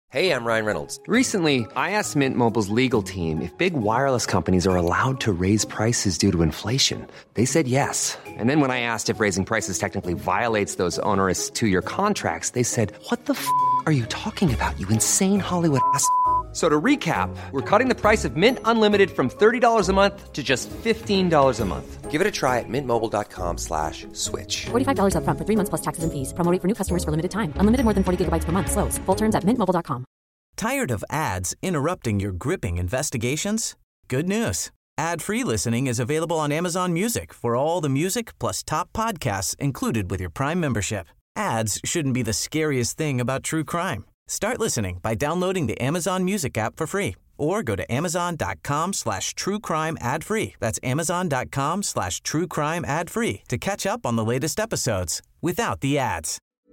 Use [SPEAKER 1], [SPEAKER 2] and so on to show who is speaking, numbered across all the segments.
[SPEAKER 1] Hey, I'm Ryan Reynolds.
[SPEAKER 2] Recently, I asked Mint Mobile's legal team if big wireless companies are allowed to raise prices due to inflation. They said yes. And then when I asked if raising prices technically violates those onerous two-year contracts, they said, "What the f*** are you talking about, you insane Hollywood ass?" So to recap, we're cutting the price of Mint Unlimited from $30 a month to just $15 a month.
[SPEAKER 1] Give it a try at mintmobile.com/switch.
[SPEAKER 3] $45 up front for 3 months plus taxes and fees. Promo rate for new customers for limited time. Unlimited more than 40 gigabytes per month. Slows full terms at mintmobile.com.
[SPEAKER 4] Tired of ads interrupting your gripping investigations? Good news. Ad-free listening is available on Amazon Music for all the music plus top podcasts included with your Prime membership. Ads shouldn't be the scariest thing about true crime. Start listening by downloading the Amazon Music app for free or go to amazon.com/truecrime ad-free. That's amazon.com/truecrime ad-free to catch up on the latest episodes without the ads.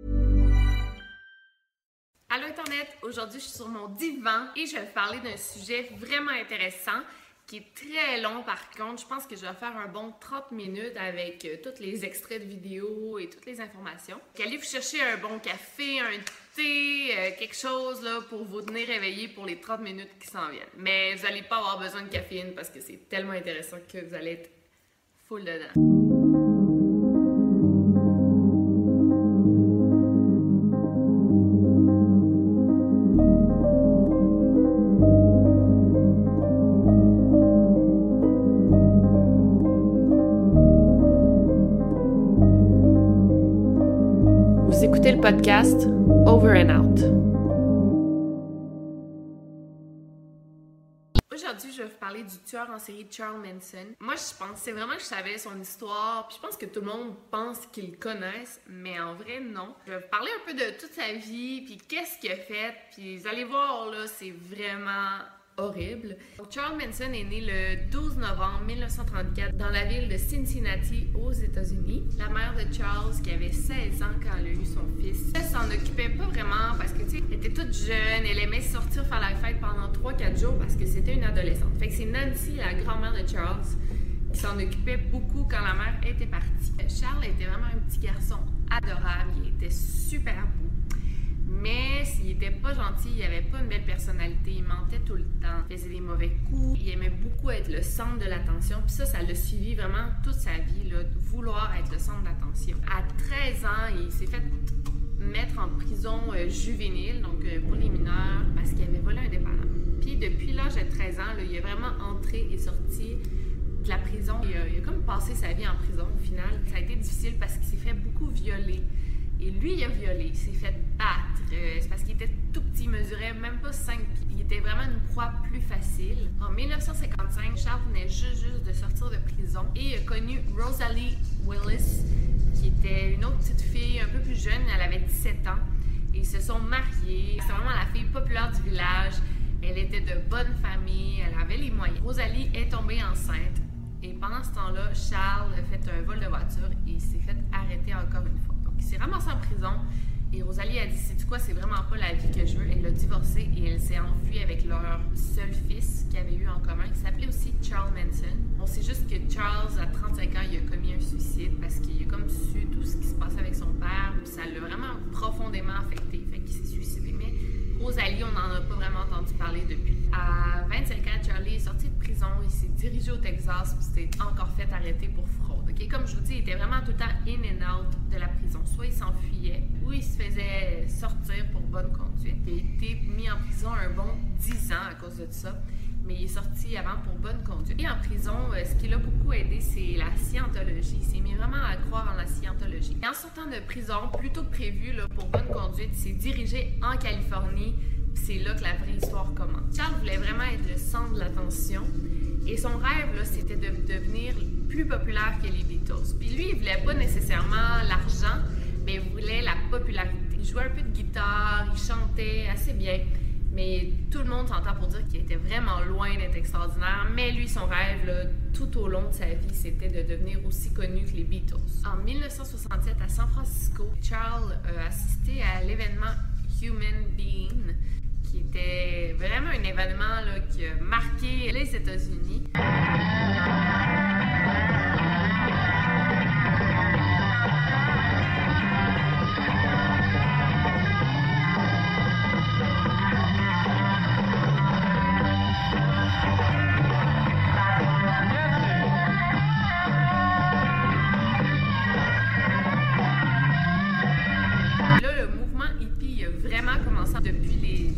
[SPEAKER 5] Allô Internet, aujourd'hui je suis sur mon divan et je vais vous parler d'un sujet vraiment intéressant qui est très long par contre. Je pense que je vais faire un bon 30 minutes avec tous les extraits de vidéos et toutes les informations. Allez vous chercher un bon café, un thé, quelque chose là, pour vous tenir réveillé pour les 30 minutes qui s'en viennent. Mais vous n'allez pas avoir besoin de caféine parce que c'est tellement intéressant que vous allez être full dedans. Vous écoutez le podcast Over and Out. Aujourd'hui, je vais vous parler du tueur en série Charles Manson. Moi, je pensais vraiment que je savais son histoire, puis je pense que tout le monde pense qu'ils le connaissent, mais en vrai, non. Je vais vous parler un peu de toute sa vie, puis qu'est-ce qu'il a fait, puis vous allez voir, là, c'est vraiment horrible. Donc, Charles Manson est né le 12 novembre 1934 dans la ville de Cincinnati, aux États-Unis. La mère de Charles, qui avait 16 ans quand elle a eu son fils, elle s'en occupait pas vraiment parce que, tu sais, elle était toute jeune, elle aimait sortir faire la fête pendant 3-4 jours parce que c'était une adolescente. Fait que c'est Nancy, la grand-mère de Charles, qui s'en occupait beaucoup quand la mère était partie. Charles était vraiment un petit garçon adorable, il était super beau. Mais s'il était pas gentil, il avait pas une belle personnalité, il mentait tout le temps, il faisait des mauvais coups, il aimait beaucoup être le centre de l'attention, puis ça l'a suivi vraiment toute sa vie, là, de vouloir être le centre d'attention. À 13 ans, il s'est fait mettre en prison juvénile, donc pour les mineurs, parce qu'il avait volé un dépanneur. Puis depuis l'âge de 13 ans, là, il est vraiment entré et sorti de la prison. Il a comme passé sa vie en prison au final. Ça a été difficile parce qu'il s'est fait beaucoup violer. Et lui, il a violé, il s'est fait battre. C'est parce qu'il était tout petit, il mesurait même pas 5 pieds. Il était vraiment une proie plus facile. En 1955, Charles venait juste de sortir de prison et il a connu Rosalie Willis, qui était une autre petite fille un peu plus jeune, elle avait 17 ans. Et ils se sont mariés. C'était vraiment la fille populaire du village. Elle était de bonne famille, elle avait les moyens. Rosalie est tombée enceinte. Et pendant ce temps-là, Charles a fait un vol de voiture et il s'est fait arrêter encore une fois. Donc, il s'est ramassé en prison et Rosalie a dit, sais-tu quoi, c'est vraiment pas la vie que je veux. Elle a divorcé et elle s'est enfuie avec leur seul fils qu'ils avaient eu en commun, qui s'appelait aussi Charles Manson. On sait juste que Charles, à 35 ans, il a commis un suicide parce qu'il a comme su tout ce qui se passait avec son père. Puis ça l'a vraiment profondément affecté, fait qu'il s'est suicidé. Mais Rosalie, on n'en a pas vraiment entendu parler depuis. À 25 ans, Charlie est sorti de prison, il s'est dirigé au Texas, puis s'était encore fait arrêter pour fraude. Okay? Comme je vous dis, il était vraiment tout le temps in and out de la prison. Soit il s'enfuyait, ou il se faisait sortir pour bonne conduite. Il a été mis en prison un bon 10 ans à cause de ça, mais il est sorti avant pour bonne conduite. Et en prison, ce qui l'a beaucoup aidé, c'est la scientologie. Il s'est mis vraiment à croire en la scientologie. Et en sortant de prison, plus tôt que prévu, là, pour bonne conduite, il s'est dirigé en Californie. C'est là que la vraie histoire commence. Charles voulait vraiment être le centre de l'attention et son rêve, là, c'était de devenir plus populaire que les Beatles. Puis lui, il voulait pas nécessairement l'argent, mais il voulait la popularité. Il jouait un peu de guitare, il chantait assez bien, mais tout le monde s'entend pour dire qu'il était vraiment loin d'être extraordinaire. Mais lui, son rêve, là, tout au long de sa vie, c'était de devenir aussi connu que les Beatles. En 1967, à San Francisco, Charles a assisté à l'événement Human Being, qui était vraiment un événement là, qui a marqué les États-Unis.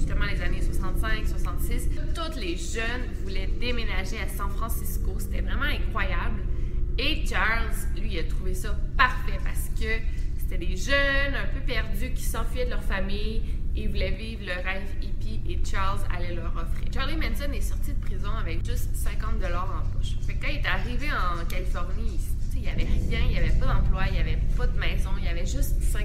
[SPEAKER 5] justement les années 65, 66. Tous les jeunes voulaient déménager à San Francisco. C'était vraiment incroyable. Et Charles, lui, il a trouvé ça parfait parce que c'était des jeunes un peu perdus qui s'enfuyaient de leur famille et voulaient vivre le rêve hippie et Charles allait leur offrir. Charlie Manson est sorti de prison avec juste 50$ en poche. Fait que quand il est arrivé en Californie, il n'y avait rien, il n'y avait pas d'emploi, il n'y avait pas de maison, il y avait juste 50$.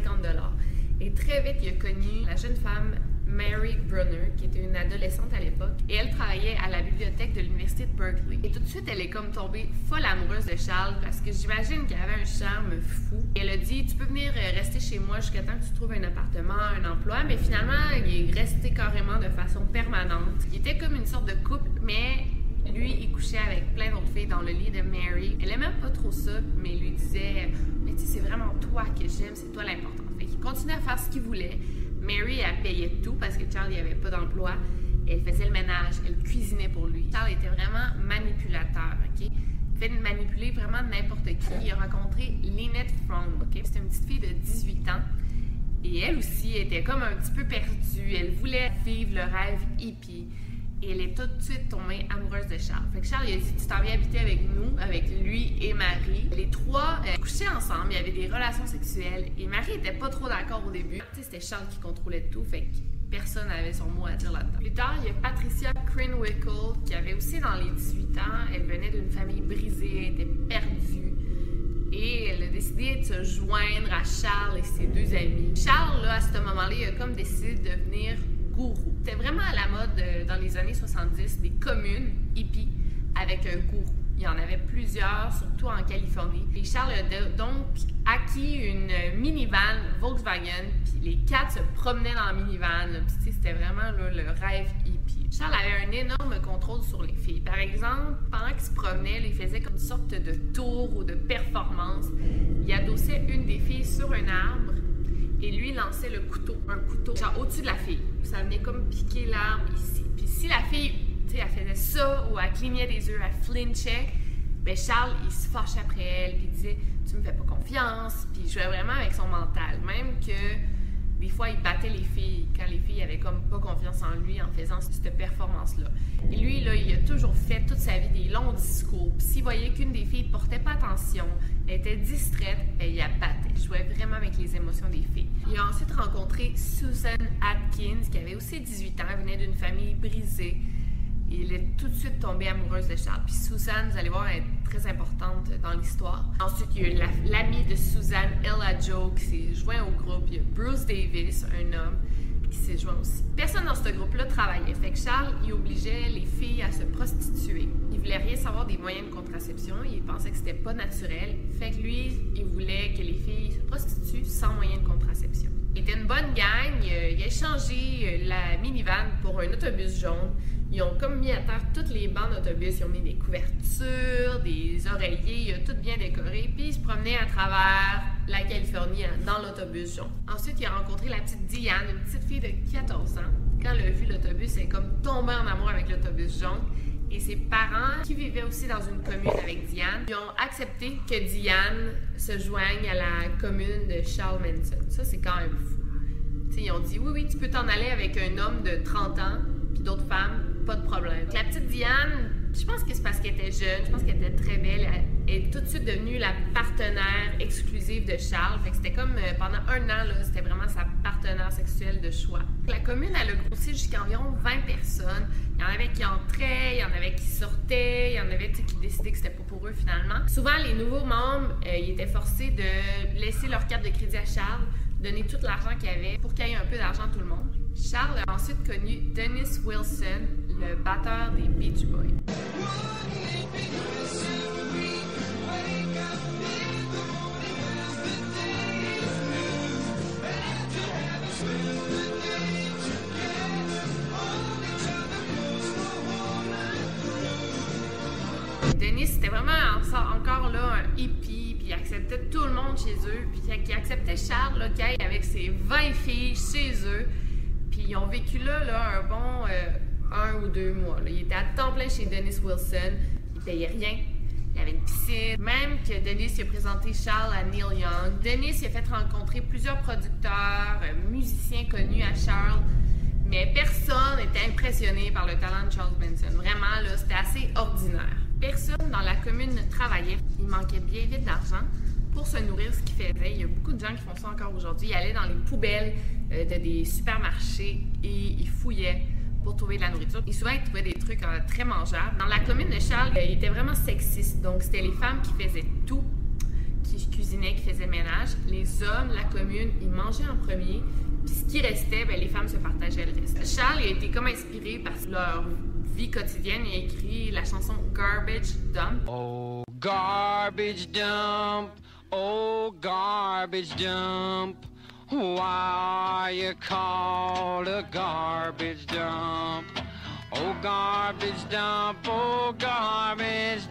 [SPEAKER 5] Et très vite, il a connu la jeune femme Mary Brunner, qui était une adolescente à l'époque, et elle travaillait à la bibliothèque de l'université de Berkeley. Et tout de suite, elle est comme tombée folle amoureuse de Charles, parce que j'imagine qu'il avait un charme fou. Et elle a dit, tu peux venir rester chez moi jusqu'à temps que tu trouves un appartement, un emploi, mais finalement, il est resté carrément de façon permanente. Il était comme une sorte de couple, mais lui, il couchait avec plein d'autres filles dans le lit de Mary. Elle aimait pas trop ça, mais il lui disait, mais tu sais, c'est vraiment toi que j'aime, c'est toi l'important. Fait qu'il continuait à faire ce qu'il voulait. Mary, elle payait tout parce que Charles n'avait pas d'emploi. Elle faisait le ménage, elle cuisinait pour lui. Charles était vraiment manipulateur, OK? Il fait manipuler vraiment n'importe qui. Il a rencontré Lynette Fromm, OK? C'était une petite fille de 18 ans. Et elle aussi était comme un petit peu perdue. Elle voulait vivre le rêve hippie. Et elle est tout de suite tombée amoureuse de Charles. Fait que Charles, il a dit, tu t'en viens habiter avec nous, avec lui et Marie. Les trois couchaient ensemble, il y avait des relations sexuelles. Et Marie était pas trop d'accord au début. Tu sais, c'était Charles qui contrôlait tout, fait que personne n'avait son mot à dire là-dedans. Plus tard, il y a Patricia Krenwinkel, qui avait aussi dans les 18 ans. Elle venait d'une famille brisée, elle était perdue. Et elle a décidé de se joindre à Charles et ses deux amis. Charles, là, à ce moment-là, il a comme décidé de devenir gourou. C'était vraiment à la mode dans les années 70, des communes hippies avec un gourou. Il y en avait plusieurs, surtout en Californie. Et Charles a donc acquis une minivan Volkswagen, puis les quatre se promenaient dans la minivan. Puis c'était vraiment là, le rêve hippie. Charles avait un énorme contrôle sur les filles. Par exemple, pendant qu'il se promenait, il faisait comme une sorte de tour ou de performance. Il adossait une des filles sur un arbre et lui lançait un couteau, genre au-dessus de la fille. Ça venait comme piquer l'arbre ici. Puis si la fille, tu sais, elle faisait ça ou elle clignait des yeux, elle flinchait, ben Charles, il se fâchait après elle, puis il disait « Tu me fais pas confiance », puis il jouait vraiment avec son mental. Même que des fois, il battait les filles quand les filles avaient comme pas confiance en lui en faisant cette performance-là. Et lui, là, il a toujours fait toute sa vie des longs discours. Puis s'il voyait qu'une des filles portait pas attention, elle était distraite, ben il la battait. Il jouait vraiment avec les émotions des filles. Il a ensuite rencontré Susan Atkins, qui avait aussi 18 ans, elle venait d'une famille brisée. Et il est tout de suite tombé amoureuse de Charles. Puis Susan, vous allez voir, elle est très importante dans l'histoire. Ensuite, il y a eu l'ami de Susan, Ella Joe, qui s'est joint au groupe. Il y a Bruce Davis, un homme, qui s'est joint aussi. Personne dans ce groupe-là travaillait. Fait que Charles, il obligeait les filles à se prostituer. Il voulait rien savoir des moyens de contraception. Il pensait que c'était pas naturel. Fait que lui, il voulait que les filles se prostituent sans moyen de contraception. Il était une bonne gang. Il a échangé la minivan pour un autobus jaune. Ils ont comme mis à terre toutes les bancs d'autobus. Ils ont mis des couvertures, des oreillers. Il a tout bien décoré. Puis il se promenait à travers la Californie dans l'autobus jaune. Ensuite, il a rencontré la petite Diane, une petite fille de 14 ans. Quand elle a vu l'autobus, elle est comme tombée en amour avec l'autobus jaune. Et ses parents, qui vivaient aussi dans une commune avec Diane, ils ont accepté que Diane se joigne à la commune de Charles Manson. Ça, c'est quand même fou. T'sais, ils ont dit, oui, tu peux t'en aller avec un homme de 30 ans, puis d'autres femmes, pas de problème. La petite Diane, je pense que c'est parce qu'elle était jeune, je pense qu'elle était très belle. Elle est tout de suite devenue la partenaire exclusive de Charles. Fait que c'était comme, pendant un an, là, c'était vraiment sa partenaire sexuelle de choix. La commune, elle a grossi jusqu'à environ 20 personnes. Il y en avait qui entraient, il y en avait qui sortaient, il y en avait qui décidaient que c'était pas pour eux finalement. Souvent, les nouveaux membres, ils étaient forcés de laisser leur carte de crédit à Charles, donner tout l'argent qu'il y avait pour qu'il y ait un peu d'argent tout le monde. Charles a ensuite connu Dennis Wilson, le batteur des Beach Boys. Dennis, c'était vraiment encore là un hippie, puis il acceptait tout le monde chez eux, puis il acceptait Charles là, qui aille avec ses 20 filles chez eux, puis ils ont vécu là un bon 1 ou 2 mois. Là. Il était à temps plein chez Dennis Wilson, il payait rien, il avait une piscine, même que Dennis a présenté Charles à Neil Young. Dennis il a fait rencontrer plusieurs producteurs, musiciens connus à Charles, mais personne impressionné par le talent de Charles Manson. Vraiment, là, c'était assez ordinaire. Personne dans la commune ne travaillait. Il manquait bien vite d'argent pour se nourrir ce qu'il faisait. Il y a beaucoup de gens qui font ça encore aujourd'hui. Ils allaient dans les poubelles de des supermarchés et ils fouillaient pour trouver de la nourriture. Et souvent, ils trouvaient des trucs très mangeables. Dans la commune de Charles, il était vraiment sexiste. Donc, c'était les femmes qui faisaient tout, qui cuisinaient, qui faisaient le ménage. Les hommes, la commune, ils mangeaient en premier. Puis ce qui restait, les femmes se partageaient le reste. Charles a été comme inspiré par leur vie quotidienne. Il a écrit la chanson Garbage Dump.
[SPEAKER 6] Oh, garbage dump. Oh, garbage dump. Why are you called a garbage dump? Oh, garbage dump. Oh, garbage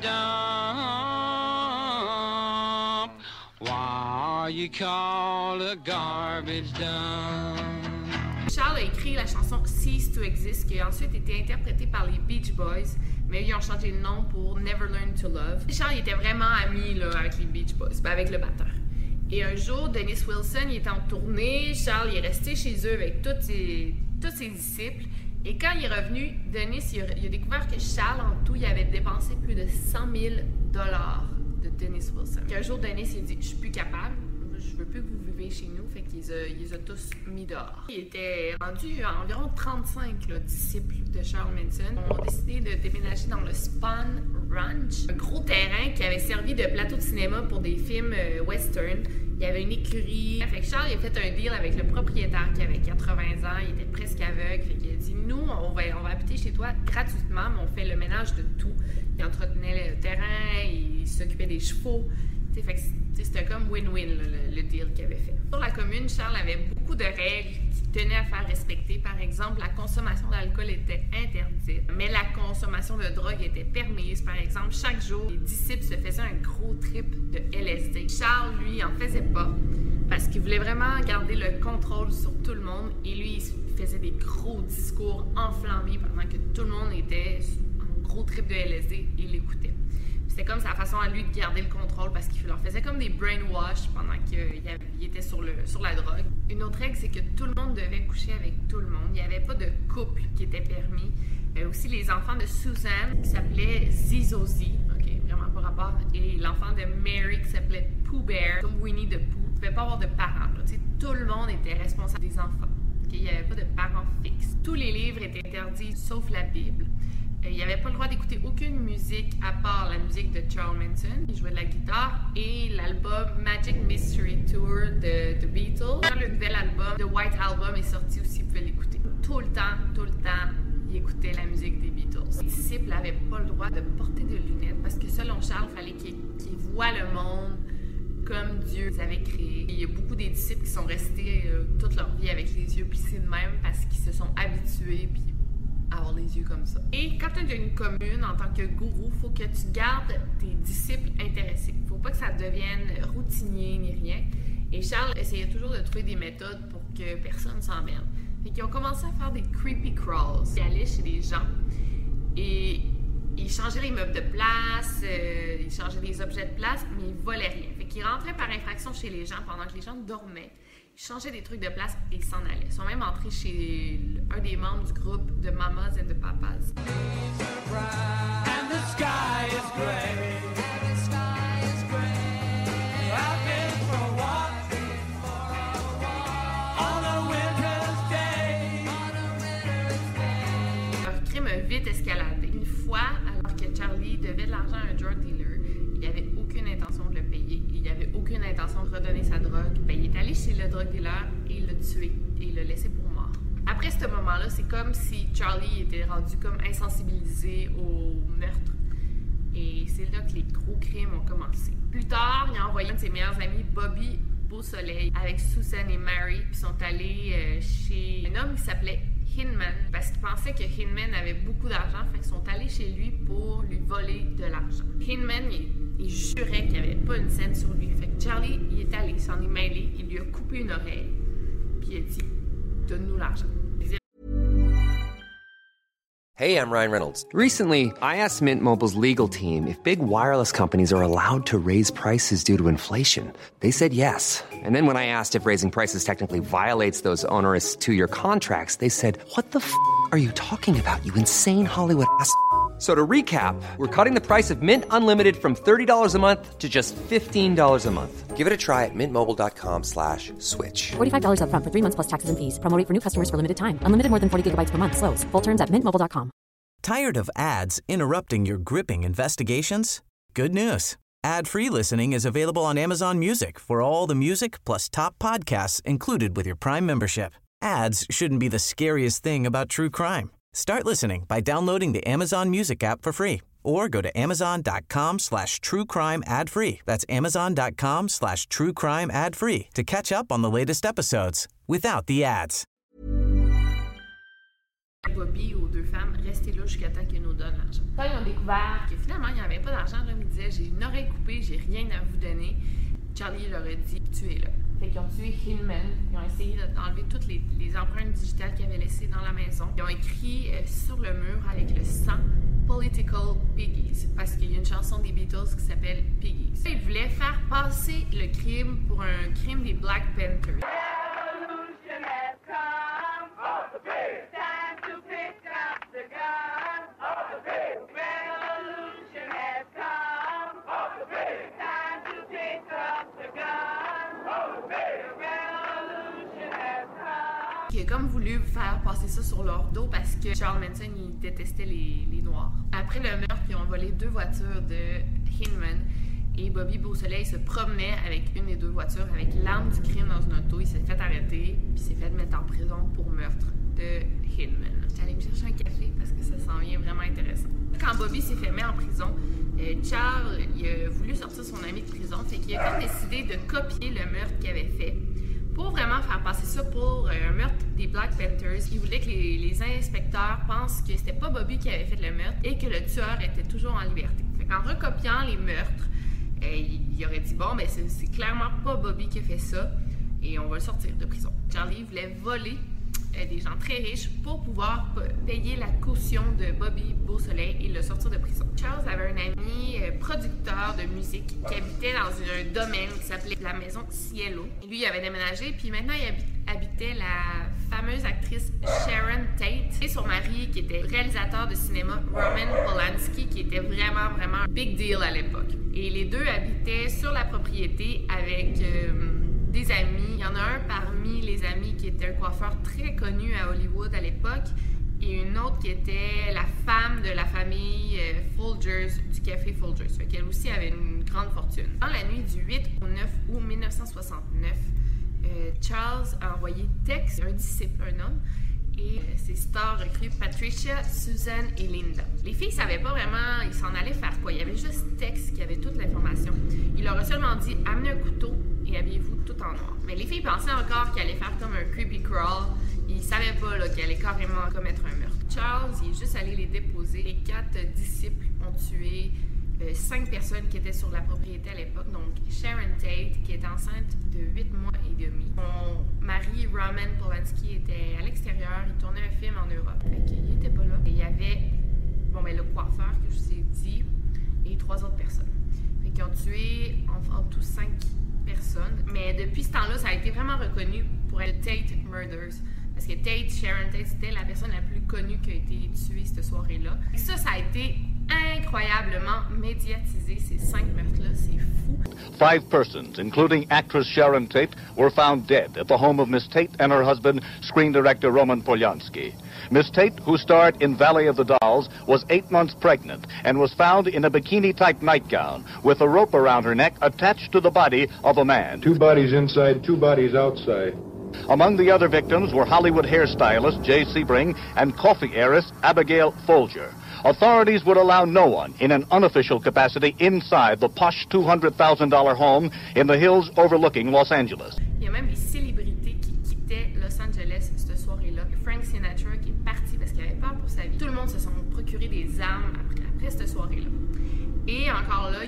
[SPEAKER 6] dump. Why are you called a garbage dump?
[SPEAKER 5] Charles a écrit la chanson Cease to Exist, qui a ensuite été interprétée par les Beach Boys, mais ils ont changé le nom pour Never Learn to Love. Charles il était vraiment ami là, avec les Beach Boys, avec le batteur. Et un jour, Dennis Wilson il était en tournée, Charles il est resté chez eux avec tous ses disciples. Et quand il est revenu, Dennis il a découvert que Charles, en tout, il avait dépensé plus de 100 000 $ de Dennis Wilson. Et un jour, Dennis il a dit « Je suis plus capable, je veux plus que vous vivez chez nous », fait qu'ils les a tous mis dehors. Il était rendu à environ 35 disciples de Charles Manson. Ils ont décidé de déménager dans le Spahn Ranch, un gros terrain qui avait servi de plateau de cinéma pour des films western. Il y avait une écurie. Fait que Charles il a fait un deal avec le propriétaire qui avait 80 ans, il était presque aveugle. Fait qu'il a dit « Nous, on va habiter chez toi gratuitement, mais on fait le ménage de tout. » Il entretenait le terrain, il s'occupait des chevaux. Fait que c'était comme win-win le deal qu'il avait fait. Sur la commune, Charles avait beaucoup de règles qu'il tenait à faire respecter. Par exemple, la consommation d'alcool était interdite, mais la consommation de drogue était permise. Par exemple, chaque jour, les disciples se faisaient un gros trip de LSD. Charles, lui, en faisait pas parce qu'il voulait vraiment garder le contrôle sur tout le monde. Et lui, il faisait des gros discours enflammés pendant que tout le monde était en gros trip de LSD et il l'écoutait. C'était comme sa façon à lui de garder le contrôle parce qu'il leur faisait comme des brainwash pendant qu'il était sur la drogue. Une autre règle, c'est que tout le monde devait coucher avec tout le monde. Il n'y avait pas de couple qui était permis. Aussi, les enfants de Susan qui s'appelait Zizozi, vraiment pas rapport, et l'enfant de Mary qui s'appelait Pooh Bear, comme Winnie the Pooh. Il ne pouvait pas avoir de parents. Tout le monde était responsable des enfants. Il n'y avait pas de parents fixes. Tous les livres étaient interdits sauf la Bible. Il n'y avait pas le droit d'écouter aucune musique à part la musique de Charles Manson. Il jouait de la guitare et l'album Magic Mystery Tour de The Beatles. Quand le nouvel album, The White Album, est sorti aussi, il pouvait l'écouter. Tout le temps, il écoutait la musique des Beatles. Les disciples n'avaient pas le droit de porter de lunettes parce que selon Charles, il fallait qu'ils voient le monde comme Dieu les avait créé. Il y a beaucoup des disciples qui sont restés toute leur vie avec les yeux plissés de même parce qu'ils se sont habitués puis avoir les yeux comme ça. Et quand tu es une commune, en tant que gourou, il faut que tu gardes tes disciples intéressés. Il ne faut pas que ça devienne routinier ni rien. Et Charles essayait toujours de trouver des méthodes pour que personne s'emmerde. Fait qu'ils ont commencé à faire des creepy crawls. Ils allaient chez les gens et ils changeaient les meubles de place, ils changeaient les objets de place, mais ils volaient rien. Fait qu'ils rentraient par infraction chez les gens pendant que les gens dormaient. Ils changeaient des trucs de place et ils s'en allaient. Ils sont même entrés chez un des membres du groupe de Mamas and the Papas.
[SPEAKER 6] And the sky is gray. I've been for a walk on a winter's day.
[SPEAKER 5] Leur crime a vite escaladé. Une fois, alors que Charlie devait de l'argent à un drug dealer, il n'avait aucune intention de le payer. Il n'avait aucune intention de redonner sa drogue. Il est allé chez le drug dealer et il l'a tué et il l'a laissé pour mort. Après ce moment-là, c'est comme si Charlie était rendu comme insensibilisé au meurtre. Et c'est là que les gros crimes ont commencé. Plus tard, il a envoyé un de ses meilleurs amis, Bobby Beausoleil, avec Susan et Mary, puis sont allés chez un homme qui s'appelait Hinman, parce qu'ils pensaient que Hinman avait beaucoup d'argent, fait qu'ils sont allés chez lui pour lui voler de l'argent. Hinman, il jurait qu'il n'y avait pas une scène sur lui. Fait que Charlie, il est allé, il s'en est mêlé, il lui a coupé une oreille, puis il a dit « Donne-nous l'argent ».
[SPEAKER 1] Hey, I'm Ryan Reynolds.
[SPEAKER 2] Recently, I asked Mint Mobile's legal team if big wireless companies are allowed to raise prices due to inflation. They said yes. And then when I asked if raising prices technically violates those onerous 2-year contracts, they said, "What the f*** are you talking about, you insane Hollywood ass?" So to recap, we're cutting the price of Mint Unlimited from $30 a month to just $15 a month.
[SPEAKER 1] Give it a try at mintmobile.com/switch.
[SPEAKER 3] $45 up front for 3 months plus taxes and fees. Promo rate for new customers for limited time. Unlimited more than 40 gigabytes per month. Slows full terms at mintmobile.com.
[SPEAKER 4] Tired of ads interrupting your gripping investigations? Good news. Ad-free listening is available on Amazon Music for all the music plus top podcasts included with your Prime membership. Ads shouldn't be the scariest thing about true crime. Start listening by downloading the Amazon Music app for free or go to amazon.com/truecrime ad-free. That's amazon.com/truecrime ad-free to catch up on the latest episodes without the ads.
[SPEAKER 5] Bobby aux 2 femmes, restez là jusqu'à temps qu'ils nous donnent l'argent. Quand ils ont découvert que finalement il n'y avait pas d'argent, comme ils disaient, j'ai une oreille coupée, j'ai rien à vous donner, Charlie leur a dit tuez-le. Fait qu'ils ont tué Hinman, ils ont essayé d'enlever toutes les empreintes digitales qu'ils avaient laissées dans la maison. Ils ont écrit sur le mur avec le sang Political Piggies, parce qu'il y a une chanson des Beatles qui s'appelle Piggies. Ils voulaient faire passer le crime pour un crime des Black Panthers. Qui a comme voulu faire passer ça sur leur dos parce que Charles Manson, il détestait les Noirs. Après le meurtre, ils ont volé 2 voitures de Hinman et Bobby Beausoleil se promenait avec une des 2 voitures avec l'arme du crime dans une auto. Il s'est fait arrêter puis s'est fait mettre en prison pour meurtre de Hinman. J'allais me chercher un café parce que ça s'en vient vraiment intéressant. Quand Bobby s'est fait mettre en prison, Charles il a voulu sortir son ami de prison, fait qu'il a comme décidé de copier le meurtre qu'il avait fait. Pour vraiment faire passer ça pour un meurtre des Black Panthers, il voulait que les inspecteurs pensent que c'était pas Bobby qui avait fait le meurtre et que le tueur était toujours en liberté. Fait qu'en recopiant les meurtres, il aurait dit bon, ben c'est clairement pas Bobby qui a fait ça et on va le sortir de prison. Charlie voulait voler des gens très riches pour pouvoir payer la caution de Bobby Beausoleil et le sortir de prison. Charles avait un ami producteur de musique qui habitait dans un domaine qui s'appelait la Maison Cielo. Et lui, il avait déménagé, puis maintenant, il habitait la fameuse actrice Sharon Tate et son mari, qui était réalisateur de cinéma, Roman Polanski, qui était vraiment un big deal à l'époque. Et les deux habitaient sur la propriété avec des amis. Il y en a un parmi les amis qui était un coiffeur très connu à Hollywood à l'époque et une autre qui était la femme de la famille Folgers, du café Folgers. Fait qu'elle aussi avait une grande fortune. Dans la nuit du 8 au 9 août 1969, Charles a envoyé texte à un disciple, un homme, et ses stars recrues Patricia, Susan et Linda. Les filles ne savaient pas vraiment ils s'en allaient faire quoi. Il y avait juste texte qui avait toute l'information. Il leur a seulement dit « Amenez un couteau et habillez-vous tout en noir ». Mais les filles pensaient encore qu'elle allait faire comme un creepy crawl. Ils ne savaient pas qu'elle allait carrément commettre un meurtre. Charles, il est juste allé les déposer. Les 4 disciples ont tué 5 personnes qui étaient sur la propriété à l'époque. Donc, Sharon Tate, qui était enceinte de 8 mois et demi. Mon mari, Roman Polanski, était à l'extérieur. Il tournait un film en Europe. Fait qu'il n'était pas là. Et il y avait le coiffeur que je vous ai dit et 3 autres personnes. Fait qu'ils ont tué en tout 5 personnes. Mais depuis ce temps-là, ça a été vraiment reconnu pour être Tate Murders. Parce que Sharon Tate, c'était la personne la plus connue qui a été tuée cette soirée-là. Et ça a été incroyablement médiatisé, ces 5 meurtres-là, c'est fou.
[SPEAKER 7] 5 persons, including actress Sharon Tate, were found dead at the home of Miss Tate and her husband, screen director Roman Polanski. Miss Tate, who starred in Valley of the Dolls, was 8 months pregnant and was found in a bikini-type nightgown with a rope around her neck attached to the body of a man.
[SPEAKER 8] 2 bodies inside, 2 bodies outside.
[SPEAKER 7] Among the other victims were Hollywood hairstylist Jay Sebring and coffee heiress Abigail Folger. Authorities would allow no one in an unofficial capacity inside the posh $200,000 home in the hills overlooking Los Angeles.
[SPEAKER 5] Il y a même des célébrités qui quittaient Los Angeles cette soirée-là. Frank Sinatra qui est parti parce qu'il avait peur pour sa vie. Tout le monde se sont procuré des armes après cette soirée-là. Et encore là,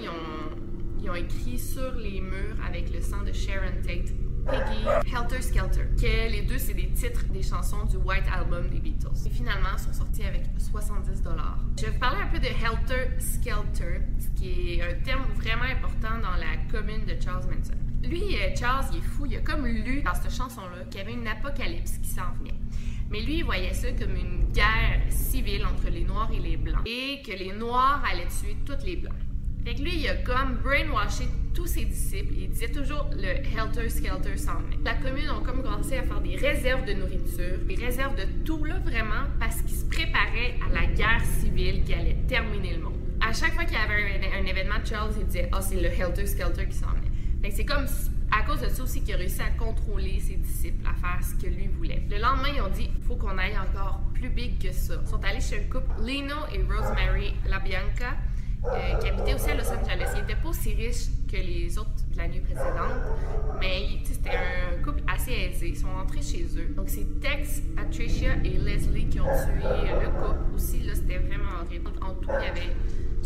[SPEAKER 5] ils ont écrit sur les murs avec le sang de Sharon Tate, Peggy, Helter Skelter, que les deux, c'est des titres des chansons du White Album des Beatles. Et finalement, ils sont sortis avec 70 $. Je vais vous parler un peu de Helter Skelter, ce qui est un terme vraiment important dans la commune de Charles Manson. Lui, Charles, il est fou, il a comme lu dans cette chanson-là qu'il y avait une apocalypse qui s'en venait. Mais lui, il voyait ça comme une guerre civile entre les Noirs et les Blancs et que les Noirs allaient tuer tous les Blancs. Fait que lui, il a comme brainwashé tous ses disciples. Il disait toujours le Helter Skelter s'en venait. La commune a comme commencé à faire des réserves de nourriture, des réserves de tout, là, vraiment, parce qu'ils se préparaient à la guerre civile qui allait terminer le monde. À chaque fois qu'il y avait un événement, Charles, il disait « Ah, c'est le Helter Skelter qui s'en venait ». Fait que c'est comme à cause de ça aussi qu'il a réussi à contrôler ses disciples, à faire ce que lui voulait. Le lendemain, ils ont dit « Faut qu'on aille encore plus big que ça ». Ils sont allés chez un couple, Lino et Rosemary LaBianca, qui habitaient aussi à Los Angeles. Ils n'étaient pas aussi riches que les autres de la nuit précédente, mais c'était un couple assez aisé. Ils sont rentrés chez eux. Donc c'est Tex, Patricia et Leslie qui ont tué le couple. Aussi, là, c'était vraiment horrible. En tout, il y avait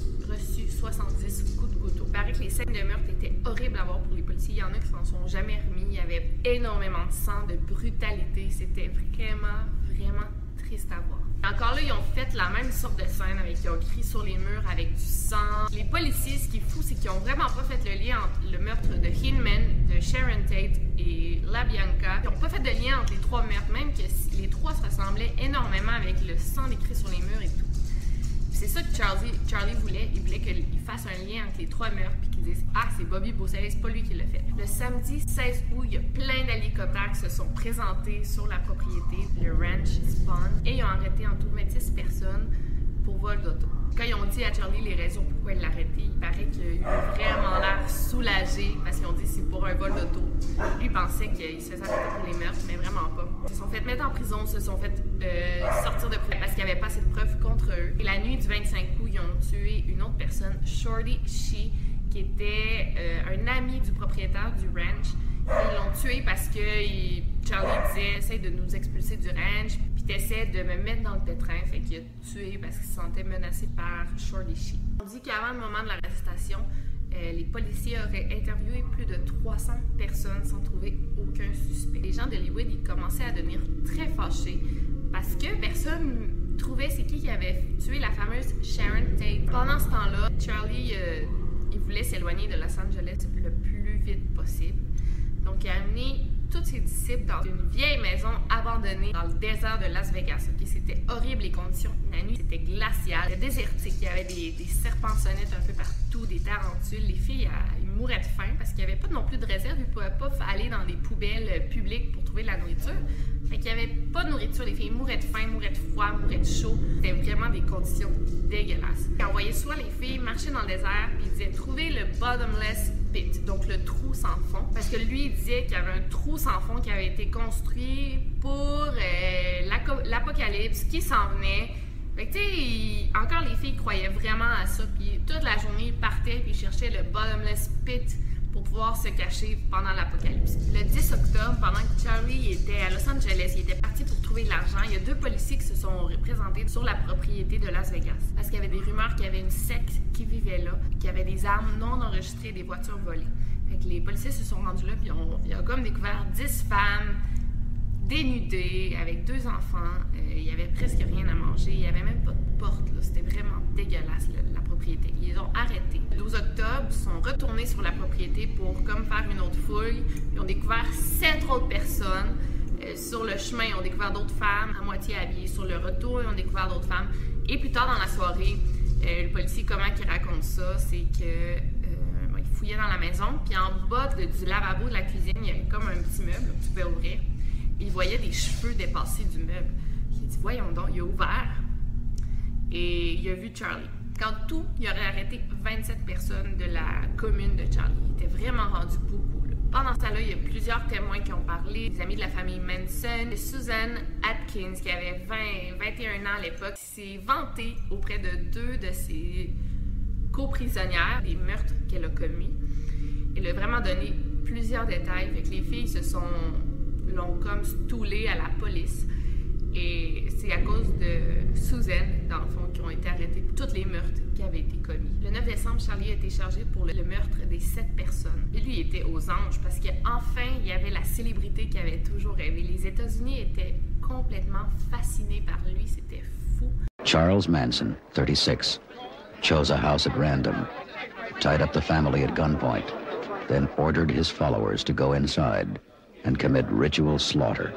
[SPEAKER 5] reçu 70 coups de couteau. Il paraît que les scènes de meurtre étaient horribles à voir pour les policiers. Il y en a qui s'en sont jamais remis. Il y avait énormément de sang, de brutalité. C'était vraiment, vraiment triste à voir. Encore là, ils ont fait la même sorte de scène avec, ils ont écrit sur les murs avec du sang. Les policiers, ce qui est fou, c'est qu'ils n'ont vraiment pas fait le lien entre le meurtre de Hinman, de Sharon Tate et LaBianca. Ils n'ont pas fait de lien entre les trois meurtres, même que les trois se ressemblaient énormément avec le sang écrit sur les murs et tout. C'est ça que Charlie voulait. Il voulait qu'il fasse un lien entre les trois meurtres puis qu'il dise « Ah, c'est Bobby Beausoleil, c'est pas lui qui l'a fait ». Le samedi 16 août, il y a plein d'hélicoptères qui se sont présentés sur la propriété, le ranch Spawn, et ils ont arrêté en tout 26 personnes pour vol d'auto. Quand ils ont dit à Charlie les raisons pourquoi ils l'arrêtaient, il paraît qu'il a eu vraiment l'air soulagé parce qu'ils ont dit c'est pour un vol d'auto. Lui, il pensait qu'il se faisait arrêter pour les meurtres, mais vraiment pas. Ils se sont fait mettre en prison, se sont fait sortir de prison parce qu'il n'y avait pas assez de preuves contre eux. Et la nuit du 25 août, ils ont tué une autre personne, Shorty Shee, qui était un ami du propriétaire du ranch. Ils l'ont tué parce que Charlie disait « Essaye de nous expulser du ranch ». Essaie de me mettre dans le pétrin, fait qu'il a tué parce qu'il se sentait menacé par Shorty Shee. On dit qu'avant le moment de l'arrestation, les policiers auraient interviewé plus de 300 personnes sans trouver aucun suspect. Les gens d'Hollywood, ils commençaient à devenir très fâchés parce que personne trouvait c'est qui avait tué la fameuse Sharon Tate. Pendant ce temps-là, Charlie, il voulait s'éloigner de Los Angeles le plus vite possible. Donc, il a amené tous ses disciples dans une vieille maison abandonnée dans le désert de Las Vegas. Okay? C'était horrible les conditions. La nuit, c'était glacial, c'était désertique. Il y avait des serpents-sonnettes un peu partout, des tarentules. Les filles, ils mouraient de faim parce qu'il n'y avait pas non plus de réserve. Ils ne pouvaient pas aller dans des poubelles publiques pour trouver de la nourriture. Fait qu'il n'y avait pas de nourriture. Les filles mouraient de faim, mouraient de froid, mouraient de chaud. C'était vraiment des conditions dégueulasses. On voyait soit les filles marcher dans le désert et ils disaient « Trouvez le bottomless pit », donc le trou sans fond. Parce que lui, il disait qu'il y avait un trou sans fond qui avait été construit pour l'apocalypse qui s'en venait. Fait que, tu sais, encore les filles croyaient vraiment à ça. Puis toute la journée, ils partaient puis ils cherchaient le bottomless pit pour pouvoir se cacher pendant l'apocalypse. Le 10 octobre, pendant que Charlie était à Los Angeles, il était parti pour trouver de l'argent, il y a 2 policiers qui se sont représentés sur la propriété de Las Vegas. Parce qu'il y avait des rumeurs qu'il y avait une secte qui vivait là, qu'il y avait des armes non enregistrées, des voitures volées. Fait que les policiers se sont rendus là, puis ils ont comme découvert 10 femmes dénudées, avec 2 enfants. Il y avait presque rien à manger, il n'y avait même pas de porte, là. C'était vraiment dégueulasse, la propriété. Ils les ont arrêtés. Le 12 octobre, ils sont retournés sur la propriété pour comme faire une autre fouille. Ils ont découvert 7 autres personnes. Sur le chemin, ils ont découvert d'autres femmes à moitié habillées. Sur le retour, ils ont découvert d'autres femmes. Et plus tard dans la soirée, le policier, comment il raconte ça, c'est que il fouillait dans la maison, puis en bas du lavabo de la cuisine, il y avait comme un petit meuble que tu pouvais ouvrir. Il voyait des cheveux dépasser du meuble. Il a dit, voyons donc, il a ouvert et il a vu Charlie. Quand tout, il aurait arrêté 27 personnes de la commune de Charlie. Il était vraiment rendu beaucoup, là. Pendant ce temps-là, il y a plusieurs témoins qui ont parlé, des amis de la famille Manson. Susan Atkins, qui avait 21 ans à l'époque, s'est vantée auprès de 2 de ses coprisonnières des meurtres qu'elle a commis. Elle a vraiment donné plusieurs détails. Fait que les filles l'ont comme stoulée à la police. Et c'est à cause de Susan, dans le fond, qui ont été arrêtés pour tous les meurtres qui avaient été commis. Le 9 décembre, Charlie a été chargé pour le meurtre des 7 personnes. Et lui, il était aux anges parce qu'enfin, il y avait la célébrité qu'il avait toujours rêvé. Les États-Unis étaient complètement fascinés par lui. C'était fou.
[SPEAKER 9] Charles Manson, 36, chose a house at random, tied up the family at gunpoint, then ordered his followers to go inside and commit ritual slaughter.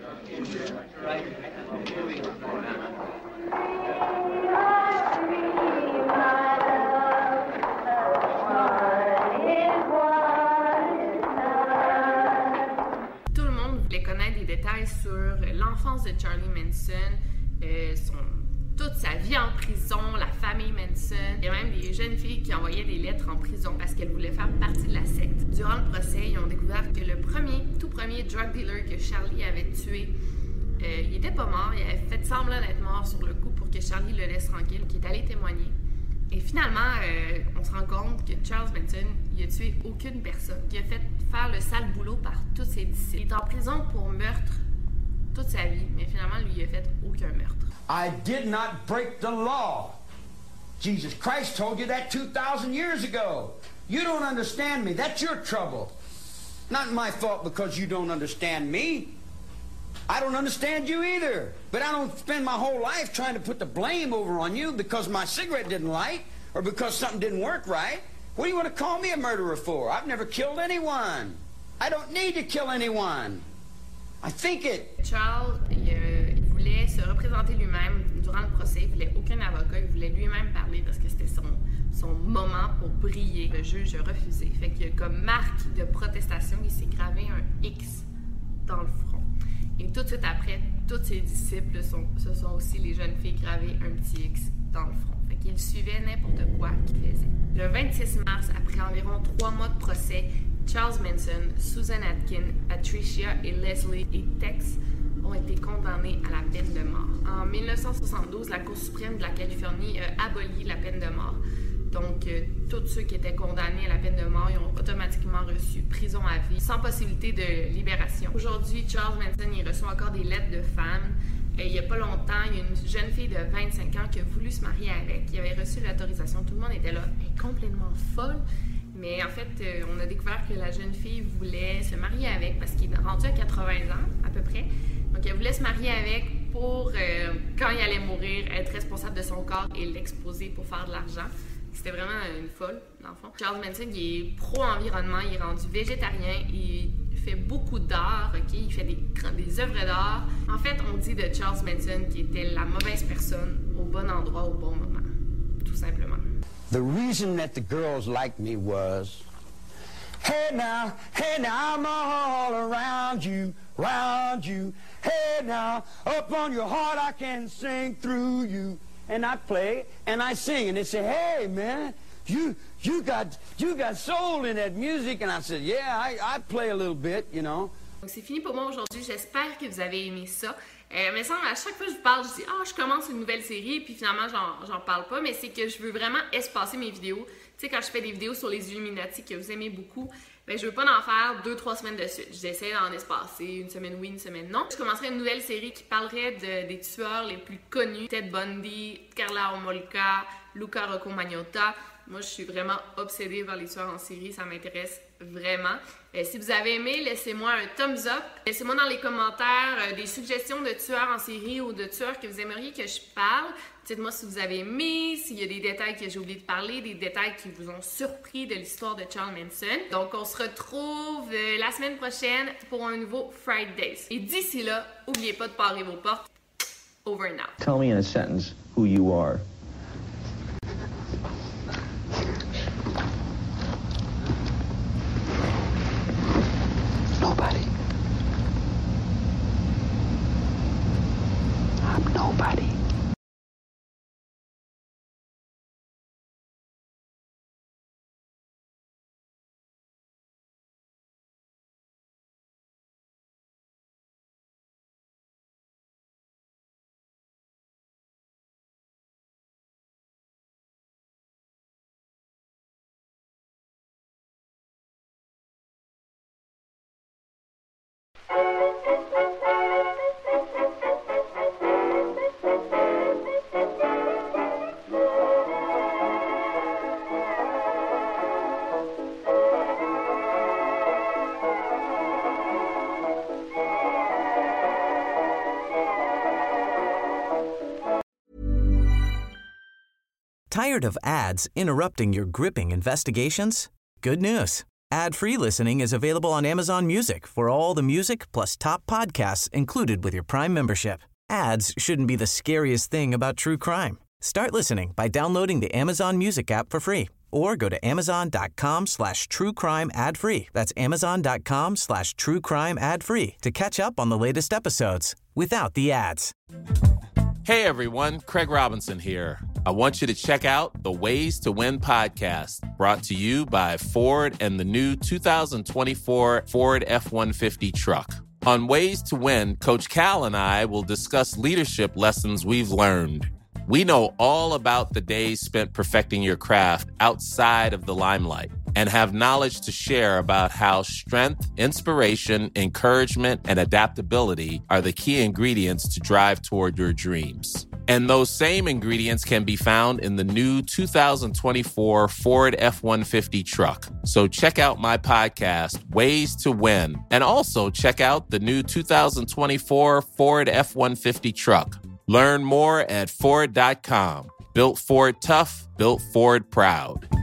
[SPEAKER 5] Tout le monde voulait connaître des détails sur l'enfance de Charlie Manson, toute sa vie en prison, la famille Manson. Il y a même des jeunes filles qui envoyaient des lettres en prison parce qu'elles voulaient faire partie de la secte. Durant le procès, ils ont découvert que le tout premier drug dealer que Charlie avait tué, il était pas mort. Il avait fait semblant d'être mort sur le coup pour que Charlie le laisse tranquille, qui est allé témoigner. Et finalement, on se rend compte que Charles Manson, il a tué aucune personne. Il a fait faire le sale boulot par tous ses disciples. Il est en prison pour meurtre toute sa vie, mais finalement, lui, il a fait aucun meurtre.
[SPEAKER 10] I did not break the law. Jesus Christ told you that 2,000 years ago. You don't understand me. That's your trouble. Not my fault because you don't understand me. I don't understand you either. But I don't spend my whole life trying to put the blame over on you because my cigarette didn't light or because something didn't work right. What do you want to call me a murderer for? I've never killed anyone. I don't need to kill anyone. I think it.
[SPEAKER 5] Charles, il voulait se représenter lui-même durant le procès. Il voulait aucun avocat. Il voulait lui-même parler parce que c'était son moment pour briller. Le juge a refusé. Fait qu'il y a comme marque de protestation, il s'est gravé un X dans le front. Et tout de suite après, tous ses disciples se sont aussi les jeunes filles gravé un petit X dans le front. Fait qu'ils suivaient n'importe quoi qu'il faisait. Le 26 mars, après environ 3 mois de procès, Charles Manson, Susan Atkin, Patricia et Leslie et Tex ont été condamnés à la peine de mort. En 1972, la Cour suprême de la Californie a aboli la peine de mort. Donc, tous ceux qui étaient condamnés à la peine de mort, ils ont automatiquement reçu prison à vie, sans possibilité de libération. Aujourd'hui, Charles Manson, il reçoit encore des lettres de femmes. Il n'y a pas longtemps, il y a une jeune fille de 25 ans qui a voulu se marier avec. Il avait reçu l'autorisation. Tout le monde était là, elle est complètement folle. Mais en fait, on a découvert que la jeune fille voulait se marier avec parce qu'il est rendu à 80 ans, à peu près. Donc, elle voulait se marier avec pour, quand il allait mourir, être responsable de son corps et l'exposer pour faire de l'argent. C'était vraiment une folle, dans le fond. Charles Manson, il est pro-environnement, il est rendu végétarien, il fait beaucoup d'art, ok? Il fait des œuvres d'art. En fait, on dit de Charles Manson qu'il était la mauvaise personne au bon endroit, au bon moment, tout simplement.
[SPEAKER 10] The reason that the girls liked me was, hey now, I'm all around you, Hey now, up on your heart I can sing through you. And I play and I sing, and they say, hey man, you got soul in that music. And I said, yeah, I play a little bit, you know.
[SPEAKER 5] Donc c'est fini pour moi aujourd'hui. J'espère que vous avez aimé ça. Mais ça, à chaque fois que je vous parle, je dis je commence une nouvelle série, puis finalement j'en parle pas, mais c'est que je veux vraiment espacer mes vidéos. Tu sais, quand je fais des vidéos sur les Illuminati que vous aimez beaucoup, ben je veux pas en faire 2-3 semaines de suite. J'essaie d'en espacer une semaine oui, une semaine non. Je commencerai une nouvelle série qui parlerait des tueurs les plus connus. Ted Bundy, Karla Homolka, Luca Rocco Magnotta. Moi, je suis vraiment obsédée par les tueurs en série, ça m'intéresse vraiment. Si vous avez aimé, laissez-moi un thumbs up. Laissez-moi dans les commentaires des suggestions de tueurs en série ou de tueurs que vous aimeriez que je parle. Dites-moi si vous avez aimé, s'il y a des détails que j'ai oublié de parler, des détails qui vous ont surpris de l'histoire de Charles Manson. Donc, on se retrouve la semaine prochaine pour un nouveau Fridays. Et d'ici là, n'oubliez pas de barrer vos portes. Over and out.
[SPEAKER 11] Tell me in a sentence who you are.
[SPEAKER 12] Nobody. I'm nobody.
[SPEAKER 4] Tired of ads interrupting your gripping investigations? Good news. Ad-free listening is available on Amazon Music for all the music plus top podcasts included with your Prime membership. Ads shouldn't be the scariest thing about true crime. Start listening by downloading the Amazon Music app for free or go to amazon.com/truecrime ad-free. That's amazon.com/truecrime ad-free to catch up on the latest episodes without the ads.
[SPEAKER 12] Hey everyone, Craig Robinson here. I want you to check out the Ways to Win podcast, brought to you by Ford and the new 2024 Ford F-150 truck. On Ways to Win, Coach Cal and I will discuss leadership lessons we've learned. We know all about the days spent perfecting your craft outside of the limelight and have knowledge to share about how strength, inspiration, encouragement, and adaptability are the key ingredients to drive toward your dreams. And those same ingredients can be found in the new 2024 Ford F-150 truck. So check out my podcast, Ways to Win, and also check out the new 2024 Ford F-150 truck. Learn more at Ford.com. Built Ford tough, built Ford proud.